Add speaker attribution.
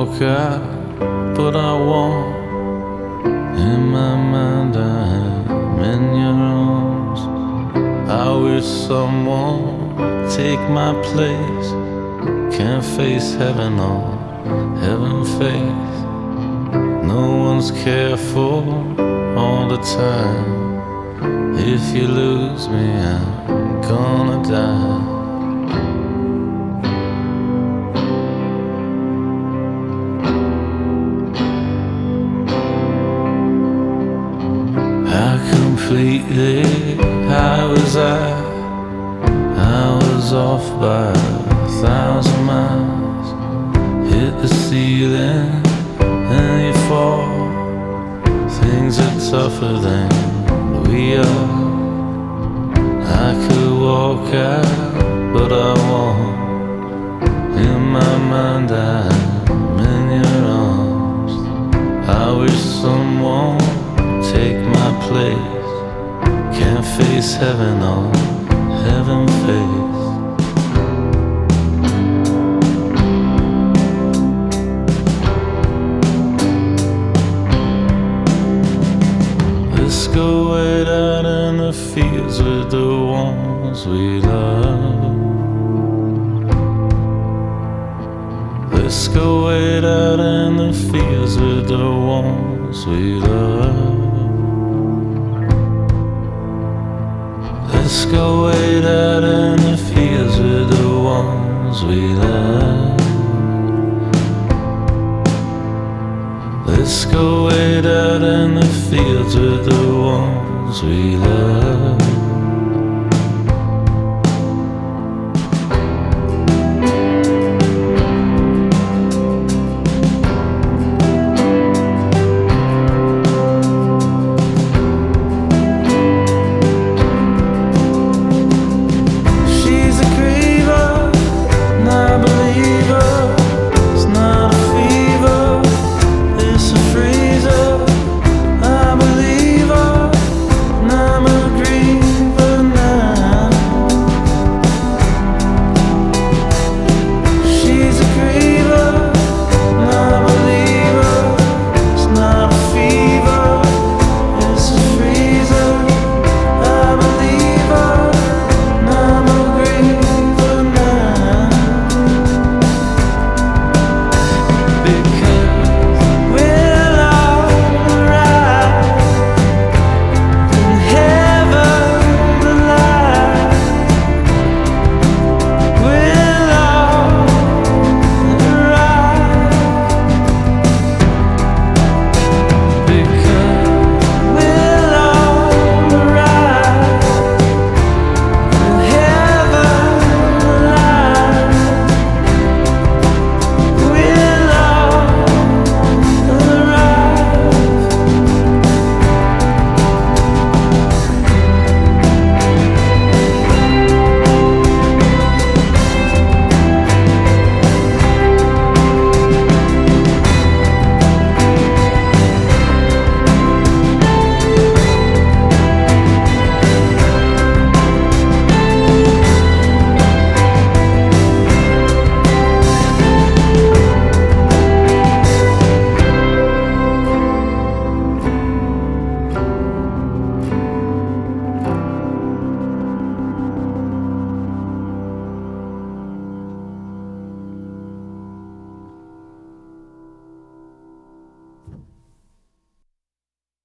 Speaker 1: walk out, but I won't. In my mind I'm in your arms. I wish someone would take my place. Can't face heaven on heaven face. No one's careful all the time. If you lose me, I'm gonna die. How completely high was I? I was off by 1,000 miles. Hit the ceiling and you fall. Things are tougher than we are. I could walk out, but I won't. In my mind I'm in your arms. I wish someone would take my place. Can't face heaven on heaven face. Let's go wait out in the fields with the ones we love. Let's go wait out in the fields with the ones we love. Let's go wait out in the fields with the ones we love. Let's go wait out in the fields with the ones we love.